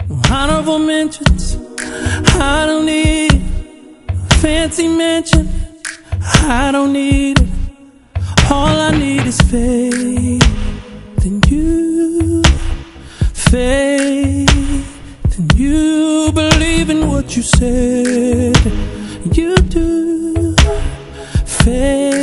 Honorable mentions, I don't need it. Fancy mention, I don't need it. All I need is faith in you. Faith in you. Believe in what you said you do. Faith